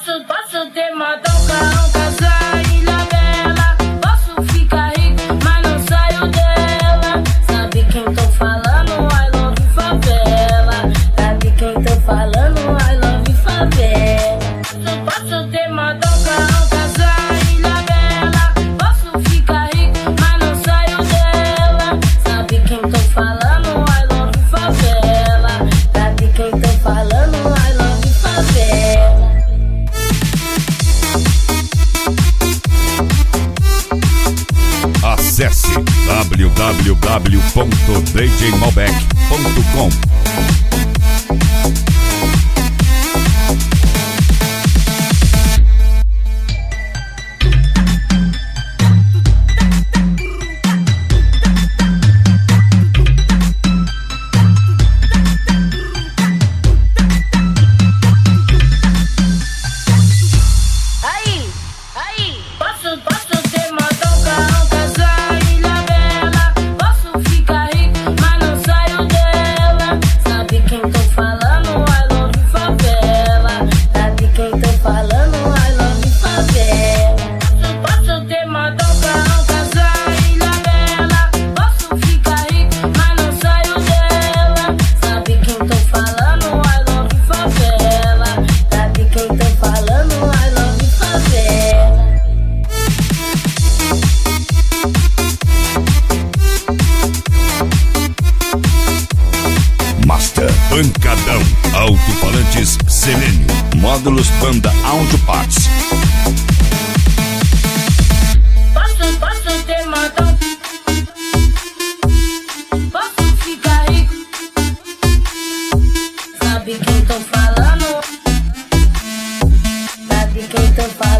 Posso ter modão, carrão, casa, ilha bela. Posso ficar rico, mas não saio dela. Sabe quem tô falando? I love favela. Sabe quem tô falando? I love favela. Posso ter modão, carrão, casa, ilha bela. Posso ficar rico, mas não saio dela. Sabe quem tô falando? I love favela. Sabe quem tô falando? I love favela. Acesse www.djmalbec.com. Posso ter modão, carrão, casa, ilha bela. Posso ficar rico, mas não saio dela. Sabe quem tô falando? I love favela. Sabe quem tô falando? I love favela. Posso ter modão, carrão, casa, ilha bela. Posso ficar rico, mas não saio dela. Sabe quem tô falando? I love favela. Sabe quem tô falando? I love favela. Master Pancadão, alto-falantes Selênio, módulos banda Audio Parts. Posso ter modão. Posso ficar rico. Sabe quem tô falando? Sabe quem tô falando?